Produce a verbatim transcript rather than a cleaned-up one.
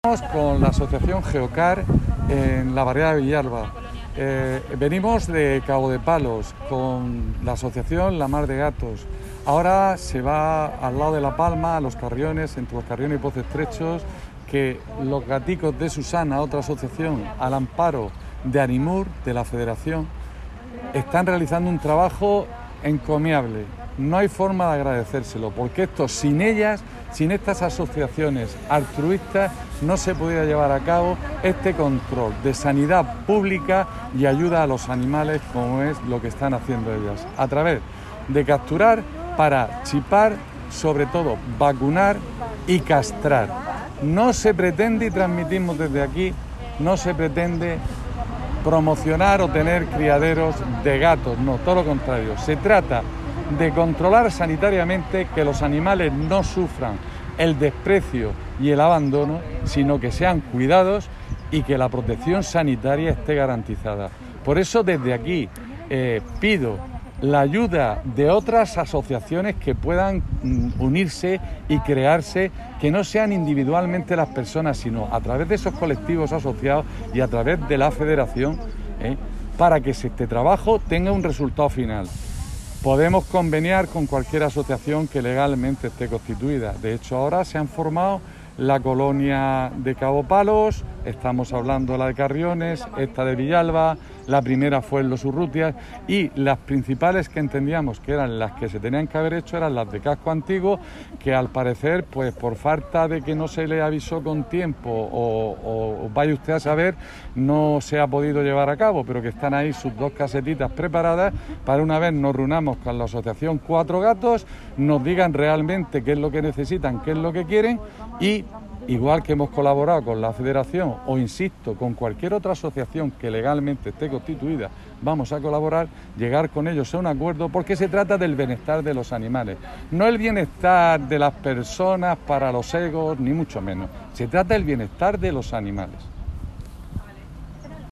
Estamos con la asociación Geocar en la barriada de Villalba. Eh, venimos de Cabo de Palos con la asociación La Mar de Gatos. Ahora se va al lado de La Palma, a Los Carriones, entre Los Carriones y Pozos Estrechos, que los gaticos de Susana, otra asociación, al amparo de Animur, de la Federación, están realizando un trabajo encomiable. No hay forma de agradecérselo, porque esto, sin ellas, sin estas asociaciones altruistas, no se pudiera llevar a cabo este control de sanidad pública y ayuda a los animales, como es lo que están haciendo ellas, a través de capturar para chipar, sobre todo vacunar y castrar. No se pretende, y transmitimos desde aquí, no se pretende promocionar o tener criaderos de gatos, no, todo lo contrario. Se trata de controlar sanitariamente que los animales no sufran el desprecio y el abandono, sino que sean cuidados y que la protección sanitaria esté garantizada. Por eso desde aquí eh, pido la ayuda de otras asociaciones que puedan mm, unirse y crearse, que no sean individualmente las personas, sino a través de esos colectivos asociados y a través de la federación, eh, para que este trabajo tenga un resultado final. Podemos conveniar con cualquier asociación que legalmente esté constituida. De hecho, ahora se han formado la colonia de Cabo Palos, estamos hablando de la de Carriones, esta de Villalba, la primera fue en Los Urrutias, y las principales que entendíamos que eran las que se tenían que haber hecho eran las de Casco Antiguo, que al parecer, pues por falta de que no se le avisó con tiempo o, o, o vaya usted a saber, no se ha podido llevar a cabo, pero que están ahí sus dos casetitas preparadas para una vez nos reunamos con la asociación Cuatro Gatos, nos digan realmente qué es lo que necesitan, qué es lo que quieren, y igual que hemos colaborado con la Federación o, insisto, con cualquier otra asociación que legalmente esté constituida, vamos a colaborar, llegar con ellos a un acuerdo, porque se trata del bienestar de los animales, no el bienestar de las personas para los egos, ni mucho menos, se trata del bienestar de los animales.